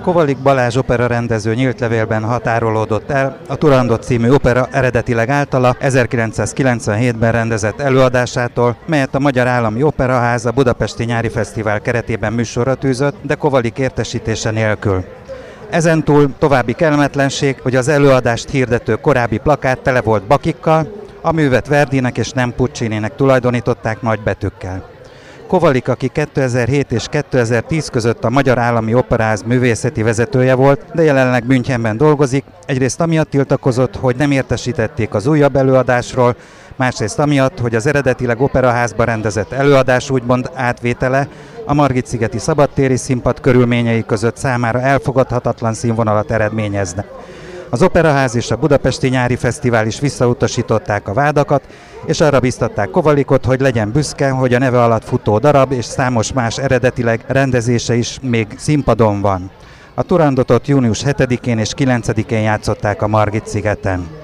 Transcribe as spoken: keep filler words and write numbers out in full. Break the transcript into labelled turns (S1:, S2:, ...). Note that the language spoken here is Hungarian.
S1: Kovalik Balázs opera rendező nyílt levélben határolódott el a Turandot című opera eredetileg általa ezerkilencszázkilencvenhétben rendezett előadásától, melyet a Magyar Állami Operaház a Budapesti Nyári Fesztivál keretében műsorra tűzött, de Kovalik értesítése nélkül. Ezentúl további kellemetlenség, hogy az előadást hirdető korábbi plakát tele volt bakikkal, a művet Verdinek és nem Puccininek tulajdonították nagybetűkkel. Kovalik, aki kétezer-hét és kétezer-tíz között a Magyar Állami Operaház művészeti vezetője volt, de jelenleg Münchenben dolgozik, egyrészt amiatt tiltakozott, hogy nem értesítették az újabb előadásról, másrészt amiatt, hogy az eredetileg operaházba rendezett előadás úgymond átvétele a Margitszigeti szabadtéri színpad körülményei között számára elfogadhatatlan színvonalat eredményezne. Az Operaház és a Budapesti Nyári Fesztivál is visszautasították a vádakat, és arra biztatták Kovalikot, hogy legyen büszke, hogy a neve alatt futó darab és számos más eredetileg rendezése is még színpadon van. A Turandotot június hetedikén és kilencedikén játszották a Margitszigeten.